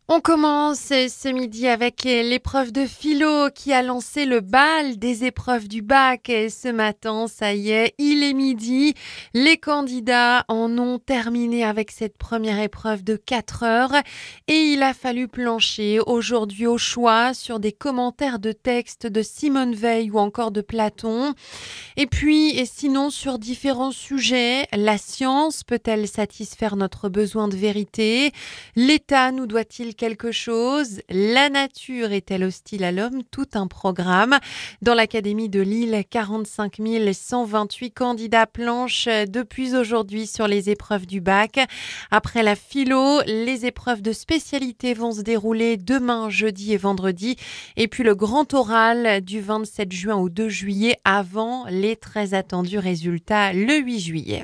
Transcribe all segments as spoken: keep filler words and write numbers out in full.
On commence ce midi avec l'épreuve de philo qui a lancé le bal des épreuves du bac. Et ce matin, ça y est, il est midi. Les candidats en ont terminé avec cette première épreuve de quatre heures. Et il a fallu plancher aujourd'hui au choix sur des commentaires de textes de Simone Veil ou encore de Platon. Et puis, et sinon, sur différents sujets, la science peut-elle satisfaire notre besoin de vérité ? L'État nous doit-il quelque chose ? La nature est-elle hostile à l'homme ? Tout un programme. Dans l'Académie de Lille, quarante-cinq mille cent vingt-huit candidats planchent depuis aujourd'hui sur les épreuves du bac. Après la philo, les épreuves de spécialité vont se dérouler demain, jeudi et vendredi. Et puis le grand oral du vingt-sept juin au deux juillet avant les très attendus résultats le huit juillet.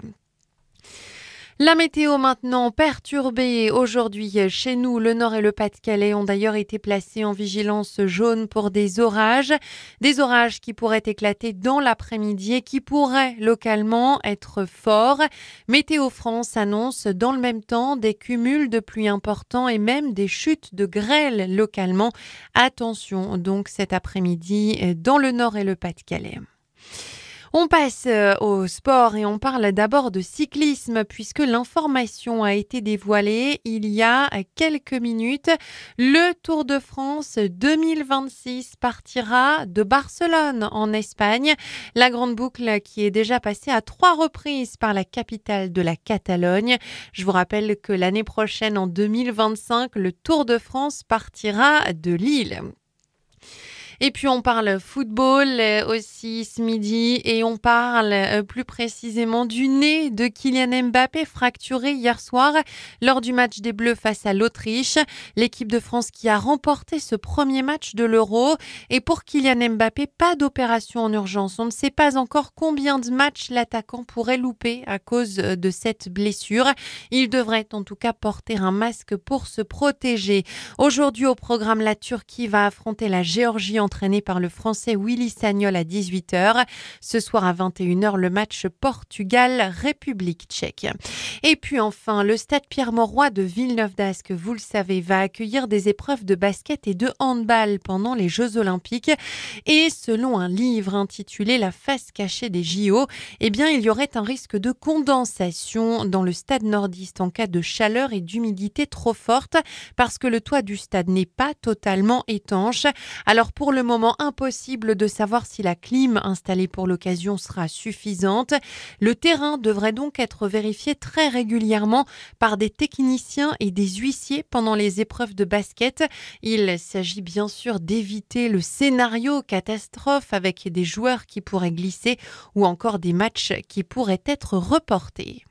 La météo maintenant perturbée aujourd'hui chez nous. Le Nord et le Pas-de-Calais ont d'ailleurs été placés en vigilance jaune pour des orages. Des orages qui pourraient éclater dans l'après-midi et qui pourraient localement être forts. Météo France annonce dans le même temps des cumuls de pluie importants et même des chutes de grêle localement. Attention donc cet après-midi dans le Nord et le Pas-de-Calais. On passe au sport et on parle d'abord de cyclisme puisque l'information a été dévoilée il y a quelques minutes. Le Tour de France deux mille vingt-six partira de Barcelone en Espagne. La grande boucle qui est déjà passée à trois reprises par la capitale de la Catalogne. Je vous rappelle que l'année prochaine, en deux mille vingt-cinq, le Tour de France partira de Lille. Et puis on parle football aussi ce midi et on parle plus précisément du nez de Kylian Mbappé fracturé hier soir lors du match des Bleus face à l'Autriche. L'équipe de France qui a remporté ce premier match de l'Euro. Et pour Kylian Mbappé, pas d'opération en urgence. On ne sait pas encore combien de matchs l'attaquant pourrait louper à cause de cette blessure. Il devrait en tout cas porter un masque pour se protéger. Aujourd'hui au programme, la Turquie va affronter la Géorgie entraîné par le Français Willy Sagnol à dix-huit heures. Ce soir à vingt et une heures, le match Portugal-République tchèque. Et puis enfin, le stade Pierre-Mauroy de Villeneuve-d'Ascq, vous le savez, va accueillir des épreuves de basket et de handball pendant les Jeux Olympiques. Et selon un livre intitulé La face cachée des J O, eh bien, il y aurait un risque de condensation dans le stade nordiste en cas de chaleur et d'humidité trop forte parce que le toit du stade n'est pas totalement étanche. Alors pour le moment, impossible de savoir si la clim installée pour l'occasion sera suffisante. Le terrain devrait donc être vérifié très régulièrement par des techniciens et des huissiers pendant les épreuves de basket. Il s'agit bien sûr d'éviter le scénario catastrophe avec des joueurs qui pourraient glisser ou encore des matchs qui pourraient être reportés.